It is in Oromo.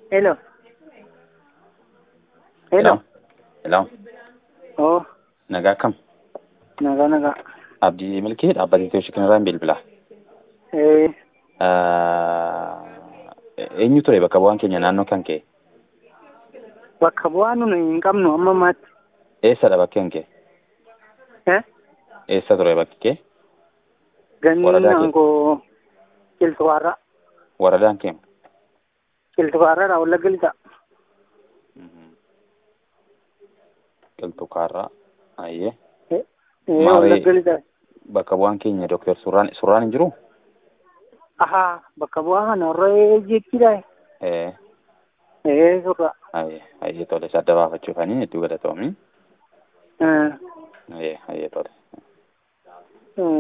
Hello. Hello. Hello. Hello. Oh, Nagaa kam? naga. Abdii Milkii dhaabbatee Itiyoo Shikinarraan bilbila. Eh, Eenyu ture bakka bu'aan keenya naannoo kan kee? bakka bu'aa nun hin qabnu amma ammaatti. Eessadha bakkeen kee? Eh, Eessa ture bakki kee? Waradaa kee? gannaan koo Qilxuwaarraa. Waradaan kee? Qilxuwaarraadha Wallagga Lixaa. Qilxuu Kaarraa. Ayyee. Wallagga Lixaa. Bakka bu'aan keenya Dooktar Surraan hin jiruu? Ahaa, bakka bu'aa kana warra jechuudha. Surraa. Ayyee tole isa adda baafachuufanii hedduu galatoomii. Eh. Ayyee tole.